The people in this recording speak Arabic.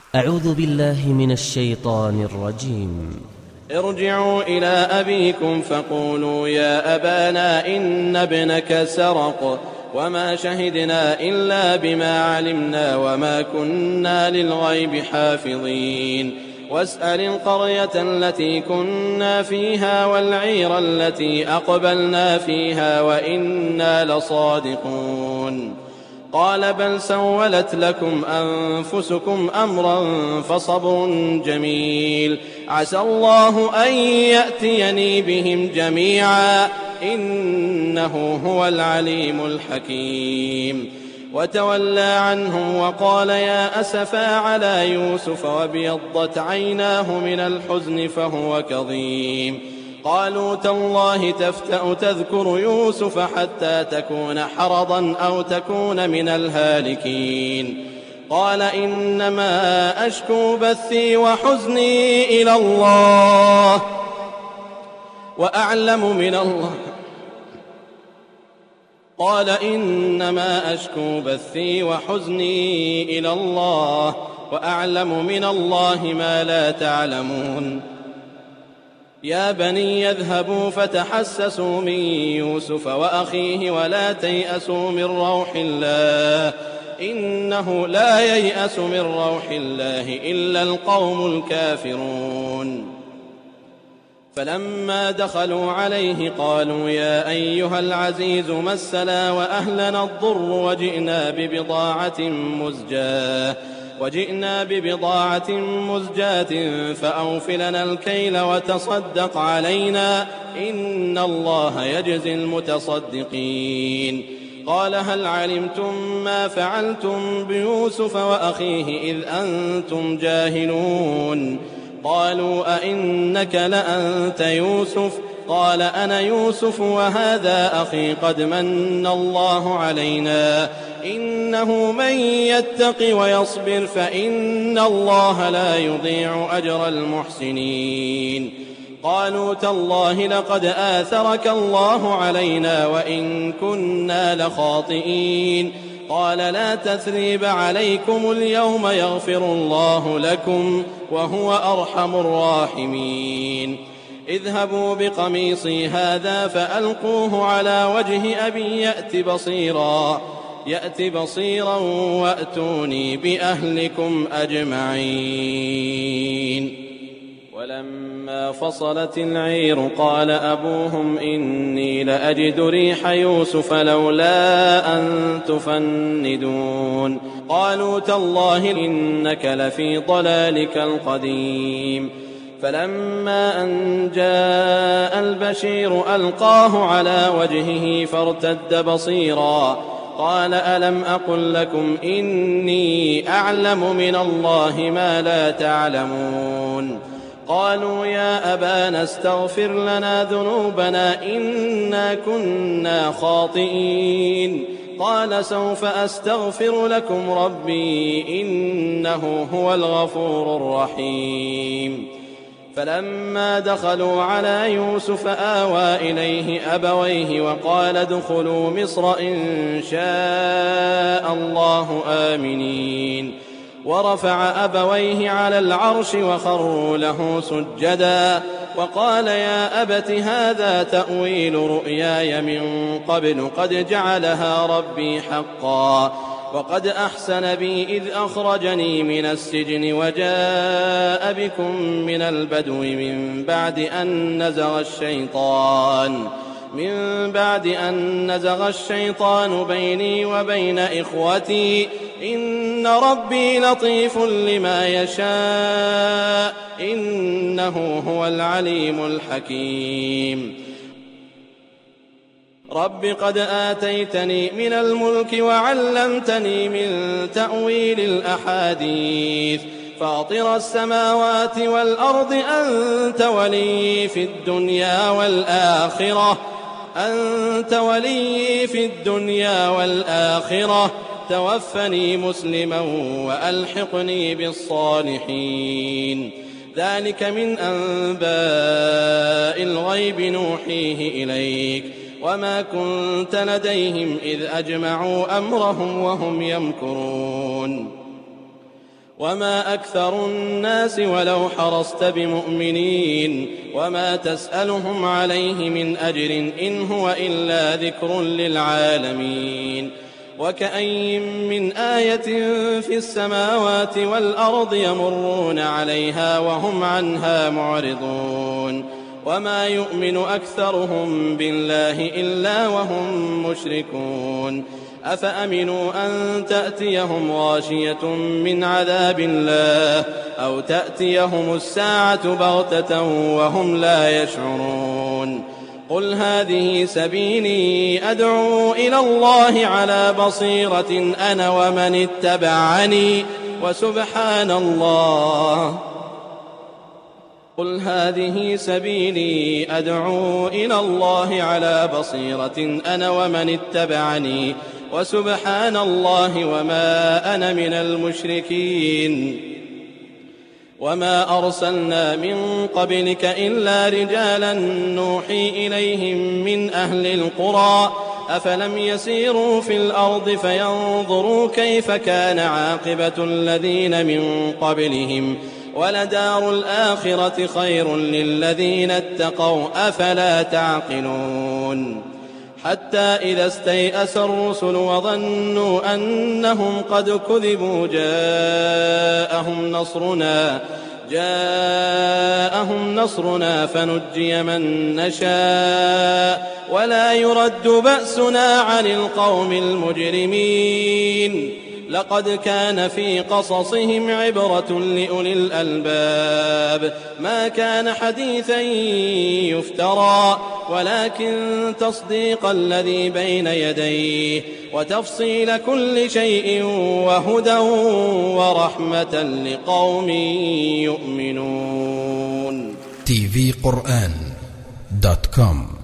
أعوذ بالله من الشيطان الرجيم. ارجعوا إلى أبيكم فقولوا يا أبانا إن ابنك سرق وما شهدنا إلا بما علمنا وما كنا للغيب حافظين واسأل القرية التي كنا فيها والعير التي أقبلنا فيها وإنا لصادقون. قال بل سولت لكم أنفسكم أمرا فصبر جميل عسى الله أن يأتيني بهم جميعا إنه هو العليم الحكيم. وتولى عنهم وقال يا أسفا على يوسف وابيضت عيناه من الحزن فهو كظيم. قالوا تالله تفتأ تذكر يوسف حتى تكون حرضا أو تكون من الهالكين. قال إنما أشكو بثي وحزني إلى الله وأعلم من الله قال إنما أشكو بثي وحزني إلى الله وأعلم من الله ما لا تعلمون. يا بني يذهبوا فتحسسوا من يوسف وأخيه ولا تيأسوا من روح الله إنه لا ييأس من روح الله إلا القوم الكافرون. فلما دخلوا عليه قالوا يا أيها العزيز مسنا وأهلنا الضر وجئنا ببضاعة مزجاة فأوف لنا الكيل وتصدق علينا إن الله يجزي المتصدقين. قال هل علمتم ما فعلتم بيوسف وأخيه إذ أنتم جاهلون؟ قالوا أئنك لأنت يوسف؟ قال أنا يوسف وهذا أخي قد من الله علينا إنه من يتق ويصبر فإن الله لا يضيع أجر المحسنين. قالوا تالله لقد آثرك الله علينا وإن كنا لخاطئين. قال لا تثريب عليكم اليوم يغفر الله لكم وهو أرحم الراحمين. اذهبوا بقميصي هذا فألقوه على وجه أبي يأت بصيرا وأتوني بأهلكم أجمعين. ولما فصلت العير قال أبوهم إني لأجد ريح يوسف لولا أن تفندون. قالوا تالله إنك لفي ضلالك القديم. فلما أن جاء البشير ألقاه على وجهه فارتد بصيرا قال ألم أقل لكم إني أعلم من الله ما لا تعلمون؟ قالوا يا أبانا استغفر لنا ذنوبنا إنا كنا خاطئين. قال سوف أستغفر لكم ربي إنه هو الغفور الرحيم. فلما دخلوا على يوسف آوى إليه أبويه وقال ادخلوا مصر إن شاء الله آمنين. ورفع أبويه على العرش وخروا له سجدا وقال يا أبت هذا تأويل رؤياي من قبل قد جعلها ربي حقا وقد أحسن بي إذ أخرجني من السجن وجاء بكم من البدو من بعد أن نزغ الشيطان بيني وبين إخوتي إن ربي لطيف لما يشاء إنه هو العليم الحكيم. رب قد آتيتني من الملك وعلمتني من تأويل الأحاديث فاطر السماوات والأرض أنت ولي في الدنيا والآخرة توفني مسلما وألحقني بالصالحين. ذلك من أنباء الغيب نوحيه إليك وما كنت لديهم إذ أجمعوا أمرهم وهم يمكرون. وما أكثر الناس ولو حرصت بمؤمنين وما تسألهم عليه من أجر إن هو إلا ذكر للعالمين وكأين من آية في السماوات والأرض يمرون عليها وهم عنها معرضون وما يؤمن أكثرهم بالله إلا وهم مشركون أفأمنوا أن تأتيهم غاشية من عذاب الله أو تأتيهم الساعة بغتة وهم لا يشعرون قل هذه سبيلي أدعو إلى الله على بصيرة أنا ومن اتبعني وسبحان الله قل هذه سبيلي أدعو إلى الله على بصيرة أنا ومن اتبعني وسبحان الله وما أنا من المشركين وما أرسلنا من قبلك إلا رجالا نوحي إليهم من أهل القرى أفلم يسيروا في الأرض فينظروا كيف كان عاقبة الذين من قبلهم ولدار الآخرة خير للذين اتقوا أفلا تعقلون حتى إذا استيأس الرسل وظنوا أنهم قد كذبوا جاءهم نصرنا فنجي من نشاء ولا يرد بأسنا عن القوم المجرمين لقد كان في قصصهم عبرة لأولي الألباب ما كان حديثا يفترى ولكن تصديق الذي بين يديه وتفصيل كل شيء وهدى ورحمة لقوم يؤمنون. tvquran.com